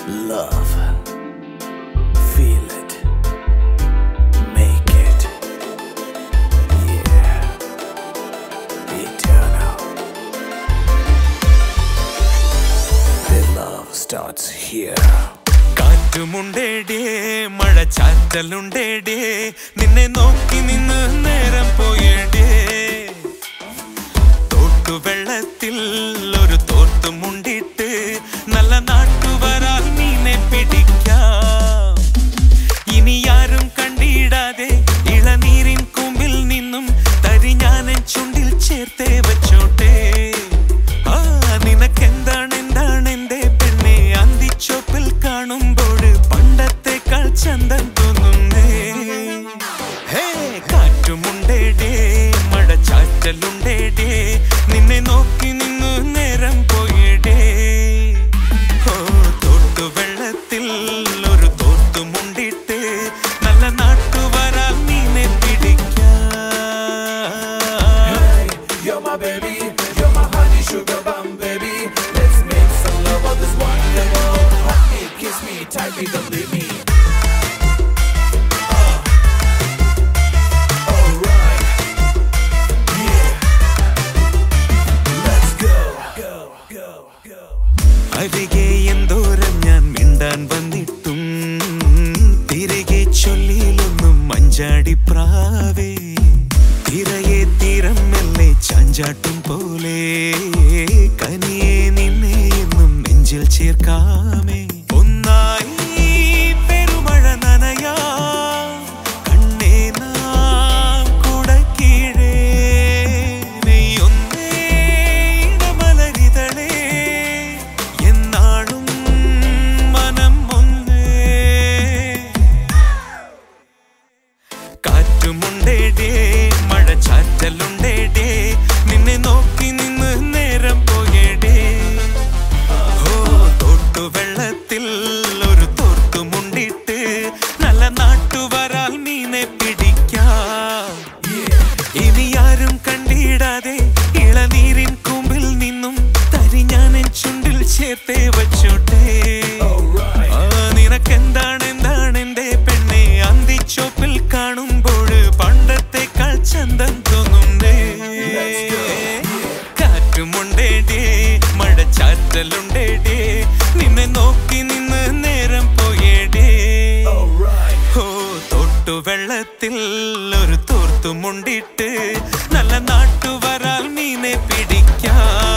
Love, feel it, make it, yeah, eternal. The love starts here. കാറ്റുമുണ്ടേടേ മഴ ചാറ്റലുണ്ടേടേ നിന്നെ നോക്കി നിന്ന് നേരം പോയേടേ തോട്ടുവെള്ളത്തിൽ ഒരു തോർത്തുമുണ്ടിട്ട് നല്ല നാട്ടുവരാൽ മീനെ പിടിക്കാം ഇനി ആരും കണ്ടിടാതെ ഇളനീരിൻ കൊമ്പിൽ നിന്നും തരി ഞാനൻ ചുണ്ടിൽ ചേർത്തേ വച്ചോട്ടെ നിനക്കെന്താണ് എന്റെ പെണ്ണെ അന്തിച്ചോപ്പിൽ കാണുമ്പോൾ പണ്ടത്തെക്കാൾ ചന്തം തോന്നുന്നേ ഹേ കാറ്റുമുണ്ടേടേ മഴ ചാറ്റലുണ്ടേടേ നിന്നെ നോക്കി നിന്നു നേരം പോയിടേ തോട്ടുവെള്ളത്തിൽ ഒരു തോർത്തുമുണ്ടിട്ട് നല്ല നാട്ടുവരാൽ മീനെ പിടിക്കാം You're my baby, you're my honey sugar bum baby. Let's make some love on this wonderful. Hold me, kiss me, tightly, don't leave me. Alright, yeah. Let's go, go, go, go. അരികെ എന്തോരം ഞാൻ മിണ്ടാൻ വന്നിട്ടും തിരികെ ചൊല്ലിയിലൊന്നും മഞ്ചാടി പ്രാവേ തിരയെ തീരം മെല്ലെ ചാഞ്ചാട്ടും പോലെ കനിയെ നിന്നെ എന്നും നെഞ്ചിൽ ചേർക്കാമേ ഒന്നായി പെരുമഴ നനയാ കണ്ണേ നാം കുടക്കീഴേ നെയ്യൊന്നേ ഇടമലരിതളേ എന്നാളും മനം ഒന്നേ കാറ്റുമുണ്ടേടേ മഴ ചാറ്റലുണ്ടേടേ നിന്നെ നോക്കി നിന്ന് നേരം പോയേടേ തോട്ടുവെള്ളത്തിൽ ഒരു തോർത്തുമുണ്ടിട്ട് നല്ല നാട്ടുവരാൽ മീനെ പിടിക്കാം ഇനി ആരും കണ്ടിടാതെ ഇളനീരിൻ കൊമ്പിൽ നിന്നും തരി ഞാനൻ ചുണ്ടിൽ ചേർത്തേ വച്ചോട്ടെ നിനക്കെന്താണ് എന്റെ പെണ്ണെ അന്തിച്ചോപ്പിൽ കാണുമ്പോൾ പണ്ടത്തെക്കാൾ ചന്തം തോന്നുന്നേ കാറ്റുമുണ്ടേടേ മഴ ചാറ്റലുണ്ടേടേ നിന്നെ നോക്കി നിന്ന് നേരം പോയേടേ തോട്ടുവെള്ളത്തിൽ ഒരു തോർത്തുമുണ്ടിട്ട് നല്ല നാട്ടുവരാൽ മീനെ പിടിക്കാം